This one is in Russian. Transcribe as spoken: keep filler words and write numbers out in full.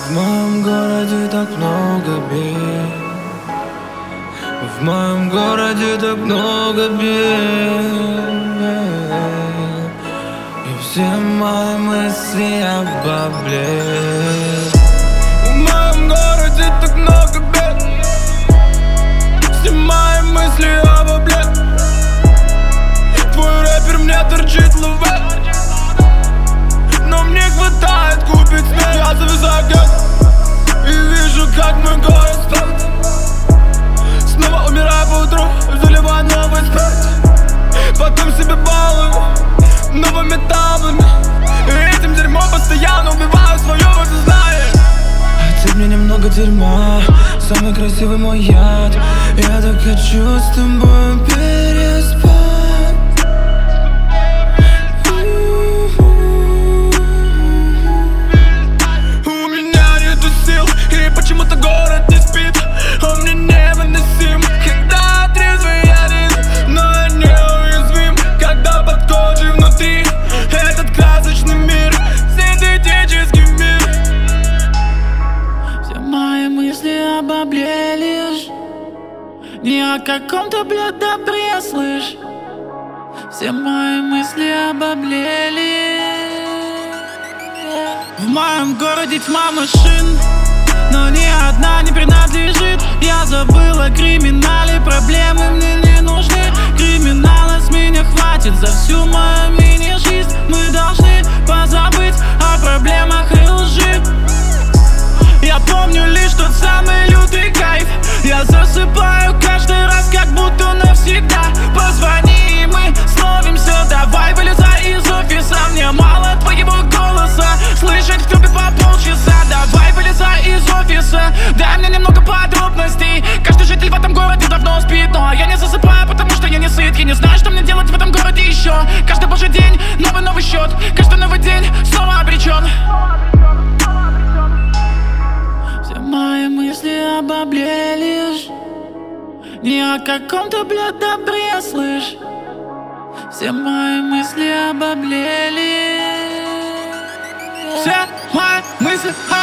В моем городе так много бед, в моем городе так много бед, и все мои мысли обоблет. В моем городе так много бед, все мои мысли обоблет. Твой рэпер мне торчит лувет, но мне хватает купить смерть. Я завязаю гет и вижу, как мой город спят. Снова умираю по утру, заливаю новый спирт. Потом себе балую новыми таблами, и этим дерьмом постоянно убиваю свое сознание. Отсыпь мне немного дерьма, самый красивый мой яд. Я так хочу с тобой переспать. У меня нету сил, и почему-то город не спит. Он мне невыносим, когда трезвый я один, но я неуязвим, когда под кожей внутри этот красочный мир, синтетический мир. Все мои мысли обоблели, ни о каком-то, блядь, добре, слышь. Все мои мысли обоблели. В моем городе тьма машин, но ни одна не принадлежит. Я забыл о криминале, проблемы мне не нужны. Криминала с меня хватит за всю мою мини-жизнь. Мы должны позабыть о проблемах и лжи. Я помню лишь тот самый лютый кайф. Я засыпаю каждый раз, как будто навсегда. Позвони, и мы словимся. Давай, вылезай из офиса. Мне мало твоего голоса, слышать в трубе по полчаса. Давай, вылезай из офиса, дай мне немного подробностей. Каждый житель в этом городе давно спит, но я не засыпаю, потому что я не сыт. Я не знаю, что мне делать в этом городе еще. Каждый божий день новый новый счет, каждый новый день снова обречен. Все мои мысли обоблели, ни о каком-то, блядь, добре, слышь. Все мои мысли обоблели. Все мои мысли